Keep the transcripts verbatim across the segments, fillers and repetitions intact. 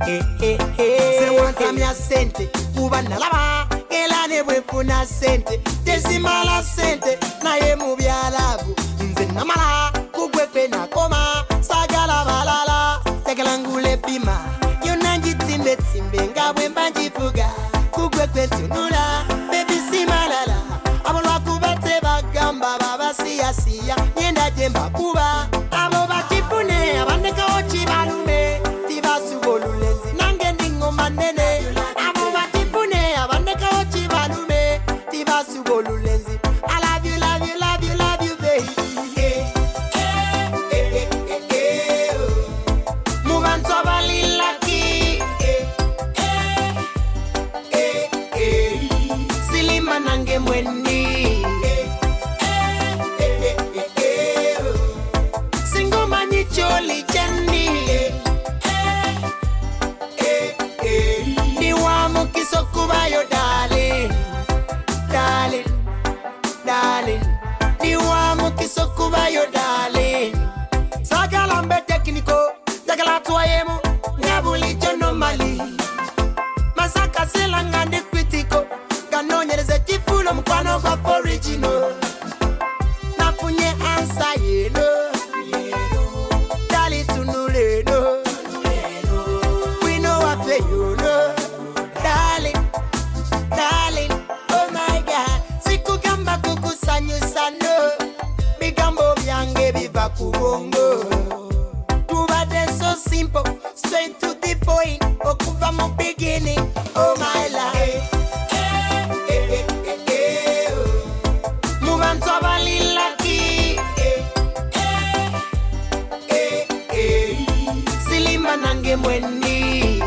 eh eh eh se wanta mia sente kuba nalaba elane bwefuna sente tesimala sente naye mu byalabu nze namala kugwekwe nakoma sagala balala tegala ngule bima yonangi timbe timbe ngabwe mbanjifuga kugwekwe tunula baby simalala abolwa kubate bagamba baba siya siya nyenda jemba kuba abo bakifune abandeka ochi balume tibasugolulenzi nange ndingo manene abo bakifune abandeka ochi balume tibasugolulenzi I love you love you love you love you baby eh eh eh eh eh mubantu abalilaki eh eh eh silima nange mweni Jolly Jenny, eh, eh, eh. Ni wamu kisokuba yo darling, darling, darling. Ni wamu kisokuba yo darling. Sagala mbe tekniko, sagala tuayemu, ngabuli jono mali. Masaka sila ngande kritiko, kanonye reze tifulo mkwano kwa original. Napunye ansa yeno. We know I feel you know, darling, darling, oh my God. Siku gamba kukusanyu sano, bigambo byange biva kubongo. Tubade so simple, straight to the point. Okuva mo beginning, oh my life. Eh, eh, eh, eh, oh. Mubantu abalilaki. Nange mweni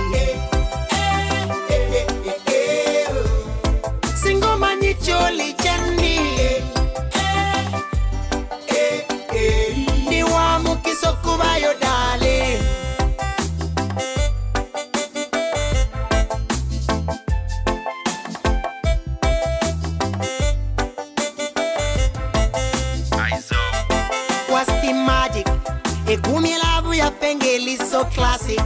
singoma ni Jolly Jenny ni wamu kisokuba yo darling what's the magic ekumi labu ya pengeli so classic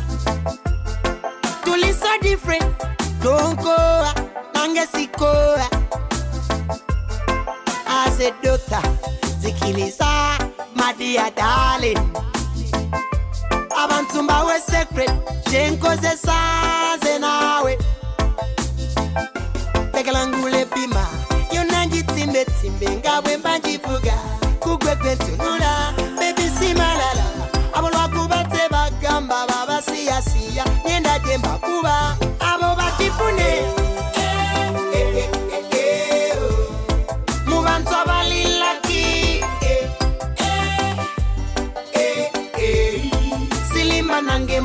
Tuli so different don't go nange siko as a doctor zikiliza madia darling abantu mbawe secret jenko ze saze nawe tegalangule bima yonangi timbe timbe ngabwe mbanjifuga kugwekwe tunula baby simalala abolwa kubate bagamba baba siya siya nyenda jemba kuba abo bakifune eh eh eh eh mubantu abalilaki eh eh eh silima nange